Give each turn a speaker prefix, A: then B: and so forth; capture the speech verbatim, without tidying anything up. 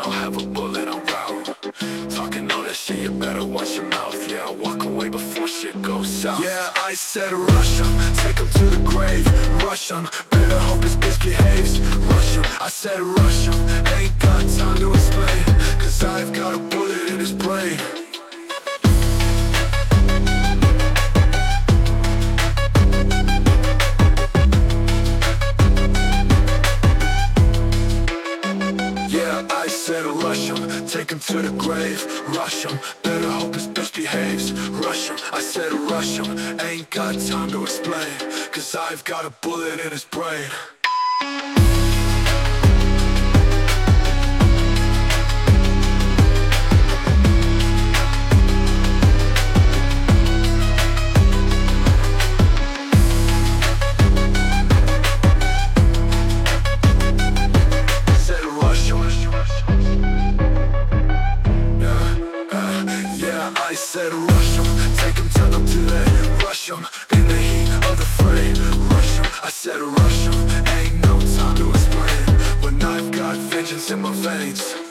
A: I'll have a bullet on route. Talking all that shit, you better watch your mouth. Yeah, I'll walk away before shit goes south. Yeah, I said rush 'em, take 'em to the grave. Rush 'em, better hope this bitch behaves. Rush 'em, I said rush 'em. Ain't got time to explain, cause I've got a bullet in his brain. I said rush 'em, take 'em to the grave. Rush 'em, better hope this bitch behaves. Rush 'em, I said rush 'em. Ain't got time to explain, cause I've got a bullet in his brain. I said rush 'em, take 'em, tell 'em to they rush 'em, in the heat of the fray. Rush 'em, I said rush 'em, ain't no time to explain, when I've got vengeance in my veins.